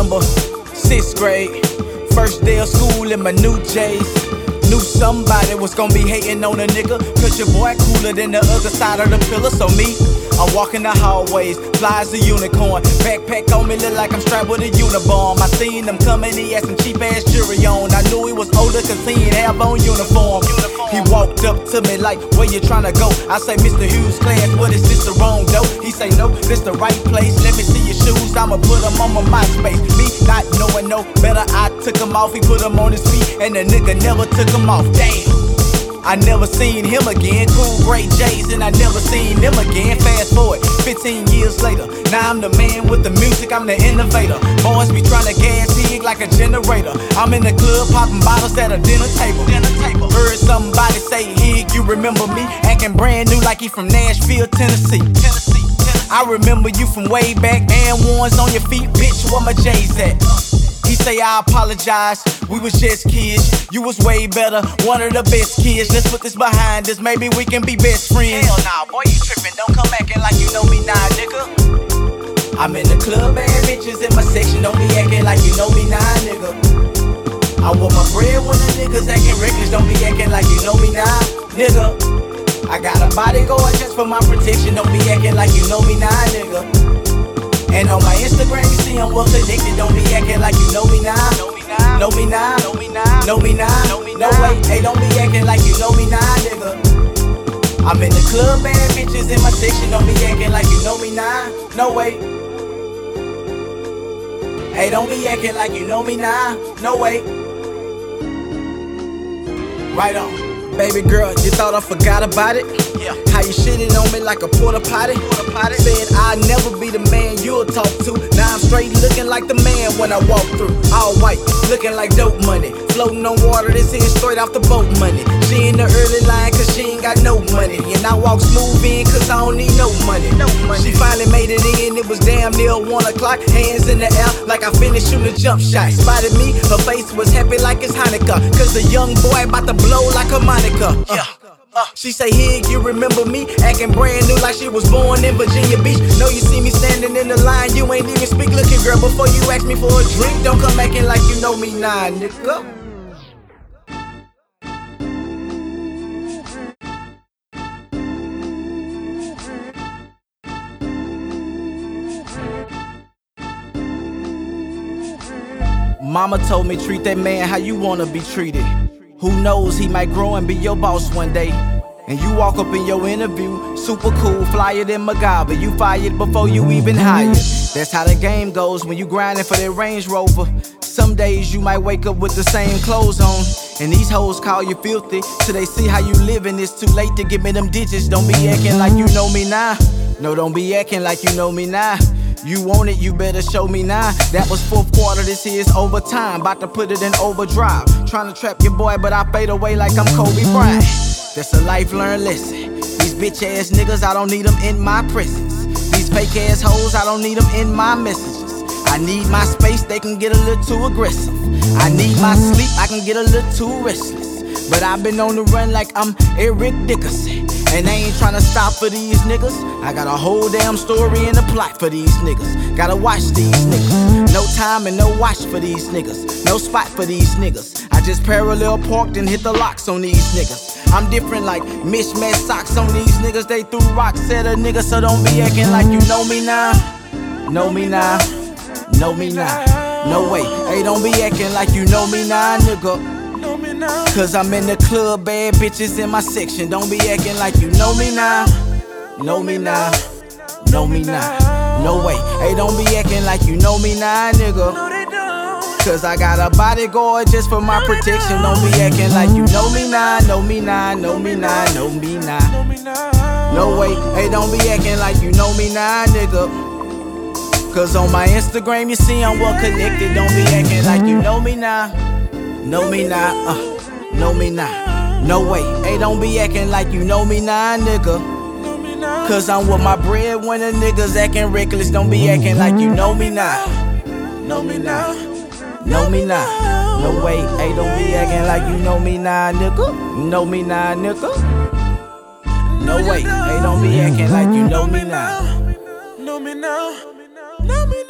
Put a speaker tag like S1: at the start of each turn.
S1: remember 6th grade, first day of school in my new J's. Knew somebody was gonna be hating on a nigga, cause your boy cooler than the other side of the pillar. So me, I'm walking the hallways, fly as a unicorn. Backpack on me, look like I'm strapped with a unibomb. I seen him coming, he had some cheap ass jewelry on. I knew he was older cause he ain't have on uniform. He walked up to me like, where you tryna go? I say, Mr. Hughes class, what is this the wrong dope? He say, no, this the right place. Let me see your shoes, I'ma put them on my MySpace. Me not knowing no better, I took him off. He put him on his feet and the nigga never took him off. Damn, I never seen him again. Cool, great J's, and I never seen him again. Fast forward, 15 years later, now I'm the man with the music, I'm the innovator. Boys be tryna gas hig like a generator. I'm in the club popping bottles at a dinner table. Heard somebody say, Hig, you remember me? Acting brand new like he from Nashville, Tennessee. I remember you from way back, and ones on your feet, bitch, where my J's at? He say I apologize, we was just kids. You was way better, one of the best kids. Let's put this behind us, maybe we can be best friends. Hell nah, boy, you trippin', don't come acting like you know me now, nigga. I'm in the club, and bitches in my section, don't be acting like you know me now, nigga. I want my bread when the niggas acting reckless, don't be acting like you know me now, nigga. I got a bodyguard just for my protection, don't be acting like you know me now, nigga. And on my Instagram, you see I'm well connected. Don't be acting like you know me now. Know me now. Know me now. Know me now. Know me now. Know me now. No way, hey, don't be acting like you know me now, nigga. I'm in the club, and bitches in my section. Don't be acting like you know me now. No way. Hey, don't be acting like you know me now. No way. Right on. Baby girl, you thought I forgot about it? Yeah. How you shitting on me like a porta potty? Said I'd never be the man you'll talk to. Now I'm straight looking like the man when I walk through. All white, looking like dope money. Floating on water, this is straight off the boat money. She in the early line cause she ain't got no money. And I walk smooth in cause I don't need no money. She finally made it in, it was damn near 1 o'clock. Hands in the air like I finished shooting a jump shot. Spotted me, her face was happy like it's Hanukkah. Cause the young boy about to blow like a Monica. She say, Hig, you remember me? Acting brand new like she was born in Virginia Beach. Know you see me standing in the line, you ain't even speak. Looking, girl, before you ask me for a drink, don't come acting like you know me now, nigga. Mama told me treat that man how you wanna be treated. Who knows, he might grow and be your boss one day. And you walk up in your interview, super cool, flyer than MacGyver. You fired before you even hired. That's how the game goes when you grinding for that Range Rover. Some days you might wake up with the same clothes on, and these hoes call you filthy till they see how you living. It's too late to give me them digits. Don't be acting like you know me now. No, don't be acting like you know me now. You want it, you better show me now. That was 4th quarter, this here's overtime. About to put it in overdrive. Trying to trap your boy, but I fade away like I'm Kobe Bryant. That's a life learned lesson. These bitch ass niggas, I don't need them in my presence. These fake ass hoes, I don't need them in my messages. I need my space, they can get a little too aggressive. I need my sleep, I can get a little too restless. But I've been on the run like I'm Eric Dickerson. And I ain't tryna stop for these niggas. I got a whole damn story and a plot for these niggas. Gotta watch these niggas. No time and no watch for these niggas. No spot for these niggas. I just parallel parked and hit the locks on these niggas. I'm different like mismatched socks on these niggas. They threw rocks at a nigga, so don't be acting like you know me now. Know me now. Know me now. No way. Hey, don't be acting like you know me now, nigga. Cause I'm in the club, bad bitches in my section. Don't be acting like you know me now. Know me now. Know me now. No way. Hey, don't be acting like you know me now, nigga. Cause I got a bodyguard just for my protection. Don't be acting like you know me now. Know me now. Know me now. Know me now. No way. Hey, don't be acting like you know me now, nigga. Cause on my Instagram you see I'm well connected. Don't be acting like you know me now. Know me now, know me now. No way, hey, don't be acting like you know me now, nigga. Cause I'm with my bread when the niggas acting reckless. Don't be acting like you know me now. Know me now. Know me now. No way, hey, don't be acting like you know me now, nigga. Know me now, nigga. No way, hey, don't be acting like you know me now.
S2: Know me now. Know me now.